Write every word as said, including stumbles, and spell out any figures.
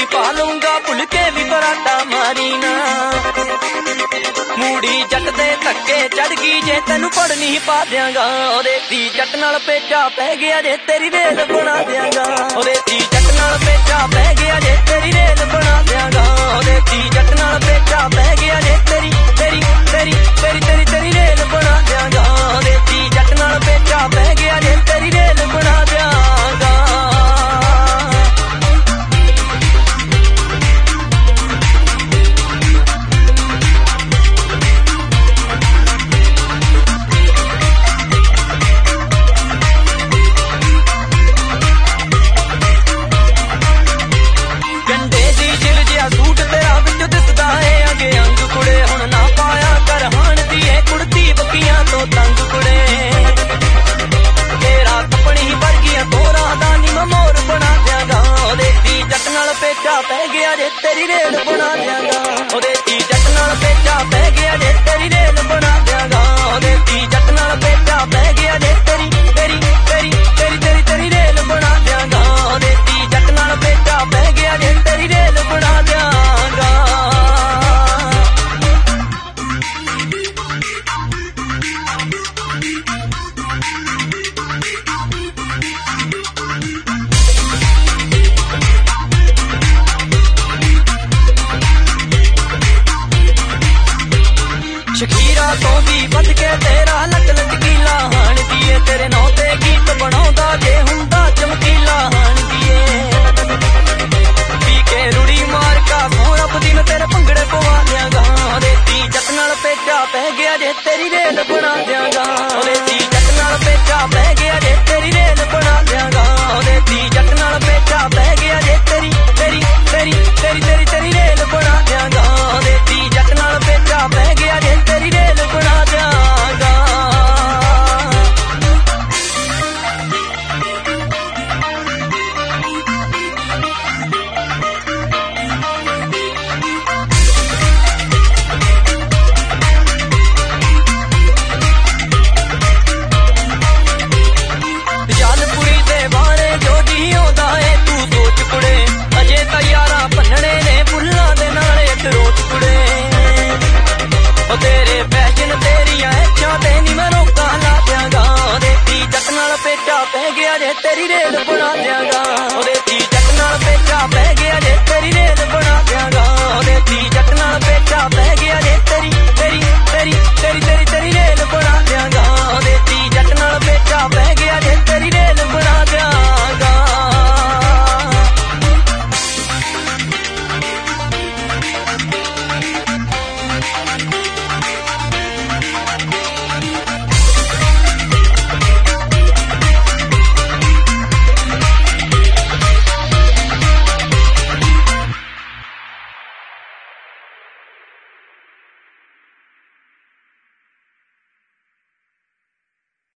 भी पा लूंगा भुल के भी पराठा मारी ना मूड़ी जट दे धक्के चढ़ गई जे तेनू पढ़नी पा दियांगा रेती जट नाल पेचा पै गया जे तेरी रेल बना दियांगा रेती जट नाल पेचा पै गया जे तेरी रेल बना दियांगा रेती जट नाल पेचा पै गया जे तेरी तेरी तेरी तेरी तेरी तेरी रेल बना दियांगा रेती जट नाल पेचा पै गया जे तेरी रेल बना दियांगा सूट तेरा विच दिसदा है अगे अंग कुड़े हुण ना पाया कर हाण दी ए कुड़ती बकियां तो तंग कुड़े तेरा कपड़ी वर्गियां तोरा दा नी मैं मोर बना दियांगा रेती जट नाल पेचा पै गया जे तेरी रेल बना दियांगा रेती जट नाल पेचा पै गया जे तेरी रेल बना दियांगा रेती जट नाल पेचा पै गया जे तेरी तेरी तेरी तेरी तेरी तेरी रेल बना दियांगा रेती जट नाल पेचा पै गया जे तेरी रेल बना दियांगा शकीरा तो भी बद के तेरा लट लचकीला हाण दिए तेरे नौ ते गीत बनाउंदा जे हुंदा चमकीला हाण दिए पी के रुड़ी मार का सो रब दिन तेरे भंगड़े पवा दियांगा रेती जट नाल पेचा पै गया जे तेरी रेल बना दियांगा रेती जट नाल पेचा पै गया जे तेरी रेल बना दियांगा रेती जट नाल पेचा पै गया जे तेरी तेरी तेरी तेरी तेरी तेरी रेल बना दियांगा रेती जट नाल पेचा पै गया जे तेरी रेल बना दियांगा जालपुरी दे बारे जो जी आउंदा है तू सोच कुड़े अजे तां यारां भन्नणे ने फुल्लां दे नाल इक रोट कुड़े ओ तेरे फैशन तेरियां इच्छां ते नी मैं रोकां ला दियांगा रेती जट नाल पेचा पै गया जे तेरी रेल